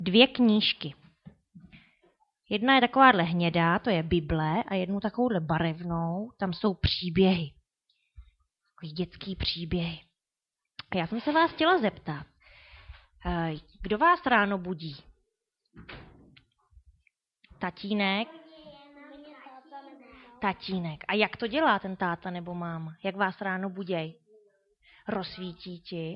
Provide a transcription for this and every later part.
2 knížky. Jedna je takováhle hnědá, to je Bible, a jednu takovouhle barevnou, tam jsou příběhy. Takový dětský příběhy. A já jsem se vás chtěla zeptat, kdo vás ráno budí? Tatínek? Tatínek. A jak to dělá ten táta nebo máma? Jak vás ráno buděj? Rozsvítí ti?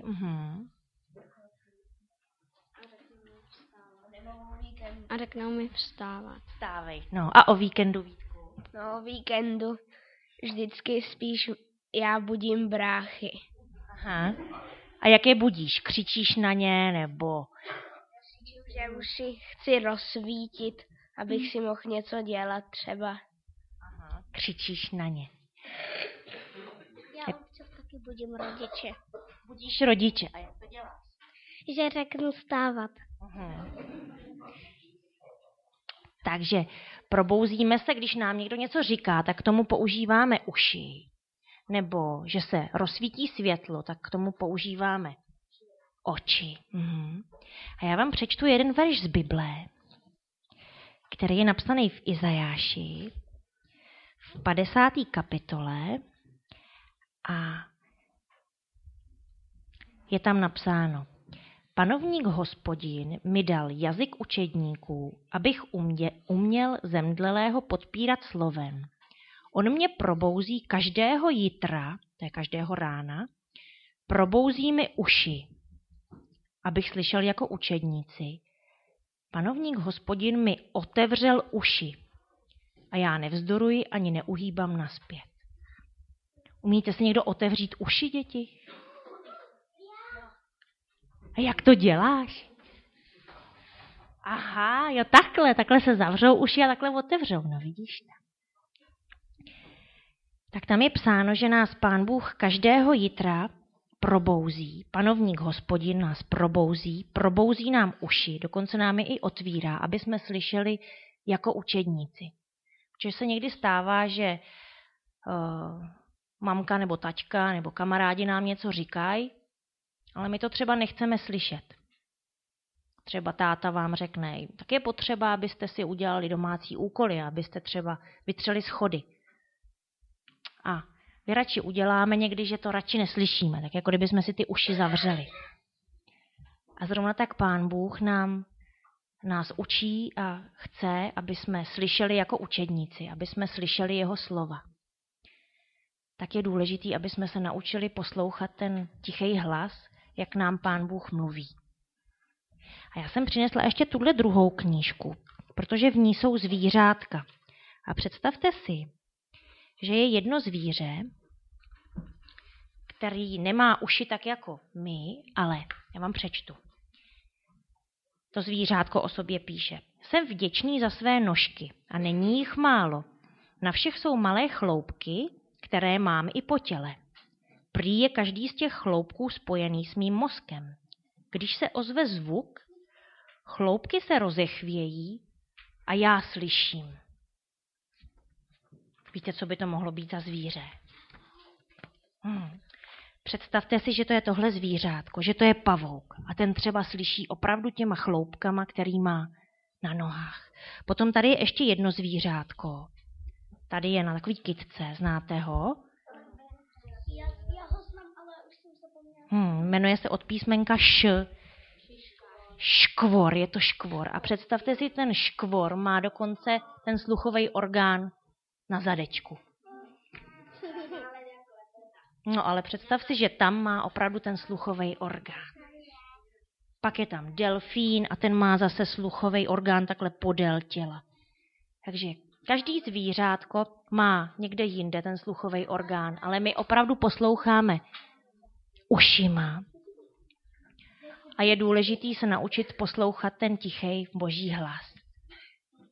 A řeknou mi vstávat. Vstávej. No a o víkendu, Vítku? No, o víkendu vždycky spíš já budím bráchy. Aha. A jak je budíš? Křičíš na ně nebo? Že už si chci rozsvítit, abych si mohl něco dělat třeba. Aha. Křičíš na ně. Já občas taky budím rodiče. Budíš rodiče. A jak to děláš? Že řeknu vstávat. Aha. Takže probouzíme se, když nám někdo něco říká, tak k tomu používáme uši. Nebo že se rozsvítí světlo, tak k tomu používáme oči. A já vám přečtu jeden verš z Bible, který je napsaný v Izajáši v 50. kapitole a je tam napsáno: Panovník Hospodin mi dal jazyk učedníků, abych uměl zemdlelého podpírat slovem. On mě probouzí každého jitra, to je každého rána, probouzí mi uši, abych slyšel jako učedníci. Panovník Hospodin mi otevřel uši a já nevzdoruji ani neuhýbám nazpět. Umíte si někdo otevřít uši, děti? A jak to děláš? Aha, jo, takhle se zavřou uši a takhle otevřou, no vidíš to. Tak tam je psáno, že nás Pán Bůh každého jitra probouzí, panovník Hospodin nás probouzí nám uši, dokonce nám je i otvírá, aby jsme slyšeli jako učedníci. Protože se někdy stává, že mamka nebo taťka nebo kamarádi nám něco říkají, ale my to třeba nechceme slyšet. Třeba táta vám řekne, tak je potřeba, abyste si udělali domácí úkoly, abyste třeba vytřeli schody. A my radši uděláme někdy, že to radši neslyšíme, tak jako kdybychom si ty uši zavřeli. A zrovna tak Pán Bůh nás učí a chce, aby jsme slyšeli jako učedníci, aby jsme slyšeli jeho slova. Tak je důležité, aby jsme se naučili poslouchat ten tichý hlas, jak nám Pán Bůh mluví. A já jsem přinesla ještě tuhle druhou knížku, protože v ní jsou zvířátka. A představte si, že je jedno zvíře, který nemá uši tak jako my, ale já vám přečtu. To zvířátko o sobě píše: Jsem vděčný za své nožky a není jich málo. Na všech jsou malé chloupky, které mám i po těle. Prý je každý z těch chloupků spojený s mým mozkem. Když se ozve zvuk, chloupky se rozechvějí a já slyším. Víte, co by to mohlo být za zvíře? Představte si, že to je tohle zvířátko, že to je pavouk a ten třeba slyší opravdu těma chloupkama, který má na nohách. Potom tady je ještě jedno zvířátko. Tady je na takový kytce, znáte ho? Já ho znám, ale už jsem zapomněla. Jmenuje se od písmenka Š. Škvor, je to škvor. A představte si, ten škvor má dokonce ten sluchový orgán na zadečku. No ale představ si, že tam má opravdu ten sluchový orgán. Pak je tam delfín a ten má zase sluchový orgán takhle podél těla. Takže každý zvířátko má někde jinde ten sluchový orgán, ale my opravdu posloucháme ušima. A je důležitý se naučit poslouchat ten tichý Boží hlas.